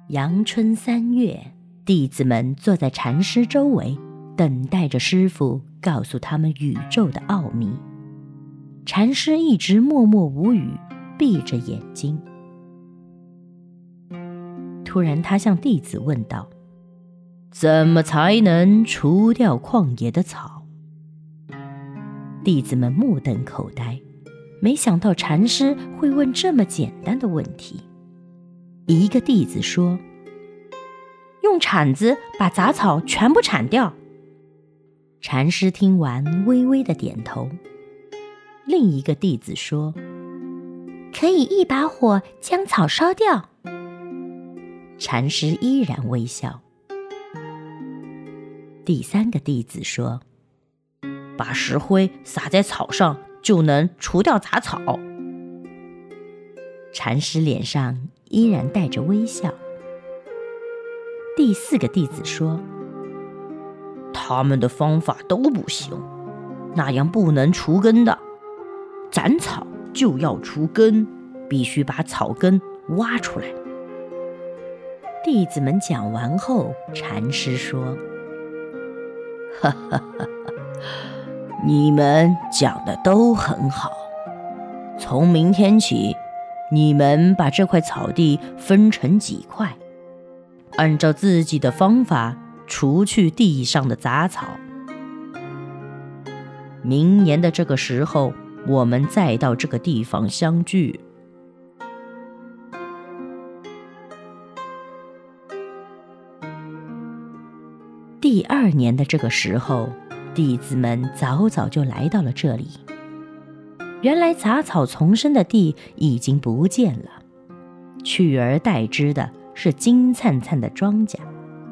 阳春3月，弟子们坐在禅师周围，等待着师父告诉他们宇宙的奥秘。禅师一直默默无语，闭着眼睛。突然他向弟子问道：怎么才能除掉旷野的草？弟子们目瞪口呆，没想到禅师会问这么简单的问题。一个弟子说：用铲子把杂草全部铲掉。禅师听完微微的点头。另一个弟子说：可以一把火将草烧掉。禅师依然微笑。第三个弟子说：把石灰撒在草上就能除掉杂草。禅师脸上依然带着微笑。第四个弟子说：他们的方法都不行，那样不能除根的。斩草就要除根，必须把草根挖出来。弟子们讲完后，禅师说：哈哈哈，你们讲的都很好。从明天起，你们把这块草地分成几块，按照自己的方法除去地上的杂草。明年的这个时候，我们再到这个地方相聚。第2年的这个时候，弟子们早早就来到了这里。原来杂草丛生的地已经不见了，取而代之的是金灿灿的庄稼。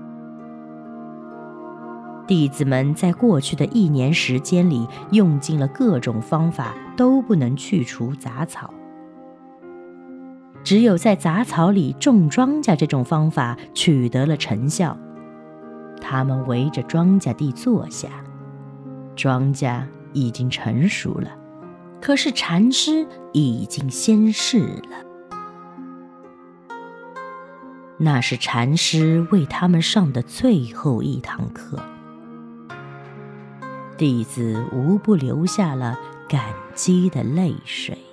弟子们在过去的1年时间里，用尽了各种方法，都不能去除杂草。只有在杂草里种庄稼这种方法取得了成效。他们围着庄稼地坐下，庄稼已经成熟了，可是禅师已经仙逝了。那是禅师为他们上的最后一堂课。弟子无不流下了感激的泪水。